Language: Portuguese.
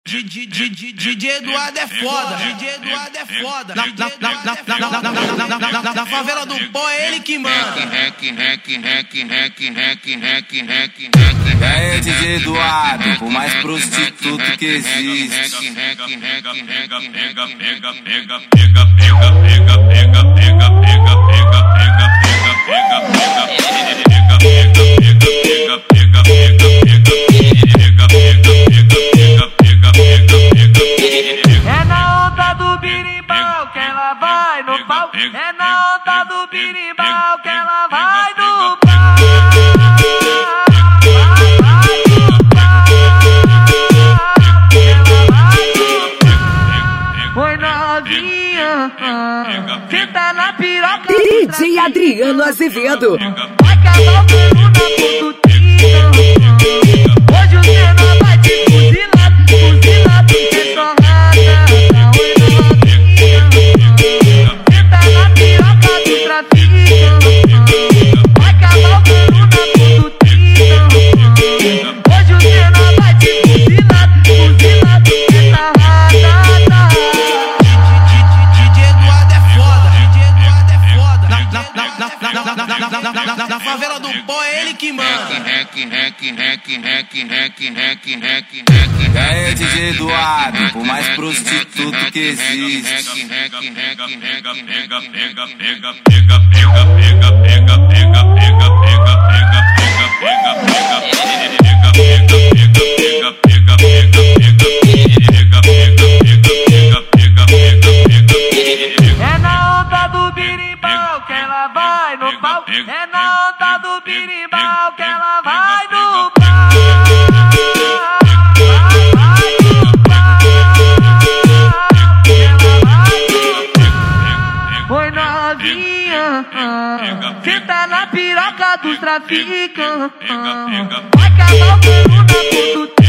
DJ Eduardo é foda, DJ Eduardo é foda. Na favela do pó é ele que manda. É DJ Eduardo, o mais prostituto que existe. É na onda do birimbau que ela vai no pau. É na onda do birimbau que ela vai no pau. Oi novinha, senta na piroca. DJ Adriano Azevedo. Vai cavar o pelo na condutinha. Hoje o menor vai te fuzilar, fuzilado que só rata. Oi novinha, senta na piroca do traficante. Vai cavar o pelo na condutinha. Hoje o menor vai te fuzilar, fuzilado que só rata. DJ Eduardo é foda, DJ Eduardo é foda. Na favela do pó é ele que manda. É DJ Eduardo, o mais prostituto que existe. É na onda do birimbau que ela vai no pau. É na onda do birimbau que ela vai no pau. Vai no pau. Ela vai no pau. Oi novinha, senta na piroca dos traficantes. Vai cavar o pelo na conduta.